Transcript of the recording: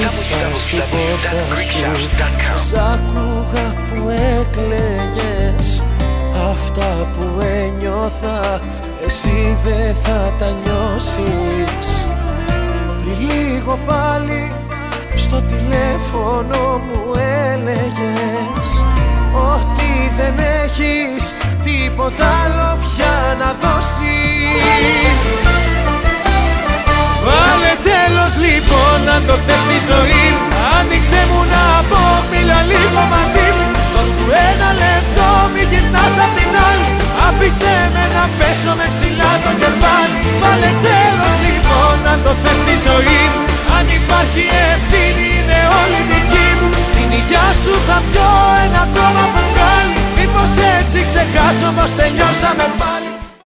ήρθα στην πόρτα σου, σ' άκουγα που έκλαιγες. Αυτά που ένιωθα εσύ δεν θα τα νιώσεις. Πριν λίγο πάλι στο τηλέφωνο μου έλεγες ότι δεν έχεις τίποτα άλλο πια να δώσεις. Βάλε τέλος λοιπόν αν το θες στη ζωή. Άνοιξε μου να πω, μίλα λίγο μαζί μου. Δώσ' του ένα λεπτό, μην γυρνάς απ' την άλλη. Άφησέ με να πέσω με ψηλά το κεφάλι. Βάλε τέλος λοιπόν αν το θες στη ζωή. Αν υπάρχει ευθύνη είναι όλη δική μου. Στην υγειά σου θα πιω ένα ακόμα μπουκάλι. Μήπως έτσι ξεχάσω πως τελειώσαμε πάλι.